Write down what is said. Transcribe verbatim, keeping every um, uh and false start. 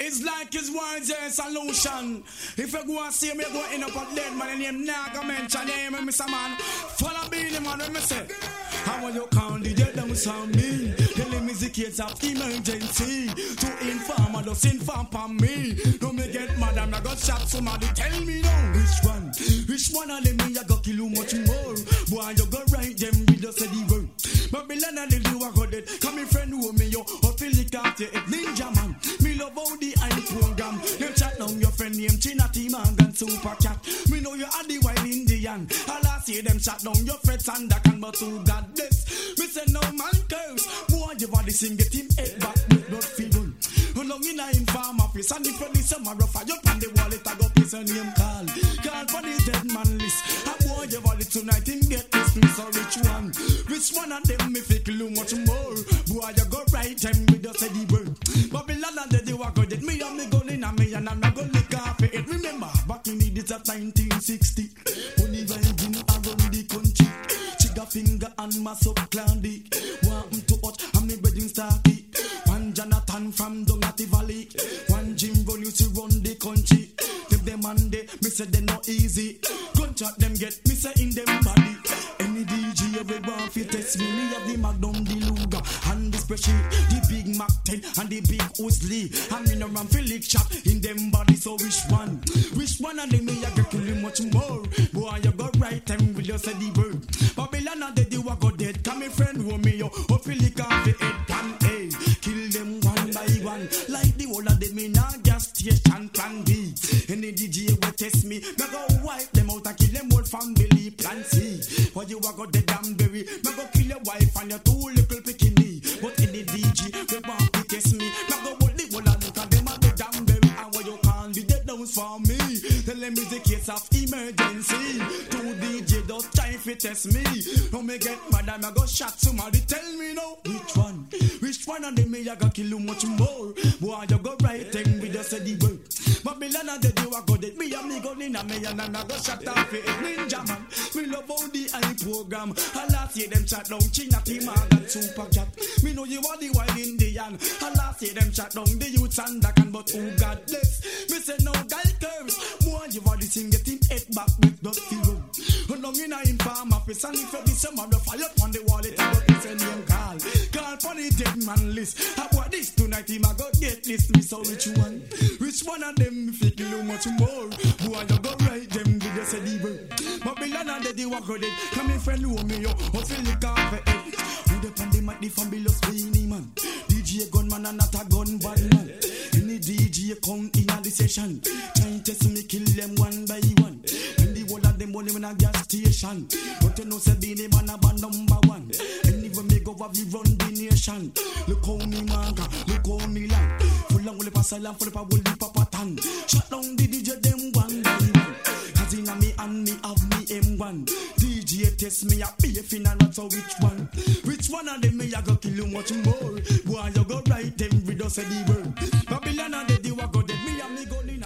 It's like his words a solution. If you go and see me, go in up a dead man, and him not gonna mention name, and Mister Man, follow me, the man, when me say, how will you count the dead that was on me? Telling me the case of emergency. To inform, I just inform on me. Don't me get mad, I'm not gonna shot somebody, tell me now. Which one? Which one of them me, I go kill you much more. Boy, you go right, them we just say the word. Babylon and the do I got it. Come in friend who me, yo, or feel it after it, ninja man. Me love all the I program. You chat down your friend name China Team and Super Cat. Me know you are the wild Indian. All I see them chat down your friends and that can but to God bless. Me say no man curse. Boy you body sing get him head back with blood fever. Long in a inform office and if you listen my rough you on the wall it I go place a name call. Call for the dead man list. A boy you body tonight him get this me so rich one. Which one of them me fake you much more. Boy you go right them with just a the word. Babylon and the do I got it. Me and me gun in a me and I'm not gonna lick off it. Remember back in the days of nineteen sixty. Only vibing around the country. Chigga finger and mass up clandy. Want to watch and me bedding starty. One Jonathan from Dongati Valley. One Jim Ron used to run the country. Them them and they, me say they not easy. Gunshot them get, me say in them body. Any D J everyone fi test me. Me have the Magnum, the Luger and the Special, the Big Mac ten and the Big Uzi. And me no run fi lick shot in them body. So which one? Which one of them me a get kill you much more? Boy you go right time with you say the word. Babylon and they do a go dead. Come me friend who me yo, who fi lick off the head can hey. Kill them one by one. Like the whole of them in a gas station plan B. Any D J will test me. Me go wipe them out and kill them whole family plan C. Why you a go the damn berry? Me go kill your wife and your two little bikini. But any D J will want to test me. Me go hold the whole of them and them a the damn berry. And what you can't do that downs for me. Tell them it's a case of emergency. Two D J just try to test me. Don't me get mad and me go shot somebody. Tell me now which one? Which one of them me a go kill you much more? Boy you go right thing with just say the word. Babylon and the do I go dead. Me and me gun in a me and I go shot off it. Ninja man, me love all the I program. I last year them chat down China Team and Super Cat. Me know you are the wild Indian. I last year them chat down the youths and that can but oh God bless. Me say no guy curves. Boy you are the sing get him head back with dust fever. Long in a inform office and if you be some of the fire on the wall it but me say name call. Call for the dead man list. I bought this tonight him I go get this. Me so which one? Which one of them fake you much more? Boy you go right them with you say the word. Babylon and the do I go dead. Come in friend who me yo, or feel the car for it. Who the pandemic the fabulous Beanie man. D J gunman and not a gun bad man. Any D J come in a the session. Trying to test me kill them one by one. And the whole of them only in a gas station. But you know say Beanie man a band number one. And even me go have the run the nation. Look how me manga, look how me land. Full on with the salam, full of a woolly papa tan. Shut down the D J them one by one. Cause in a me and me have me M one. D J test me a beef in and not so which one. Which one of them me a go kill you much more? Boy you go right them with us say the word. Babylon and the do I go dead. Me and me gun in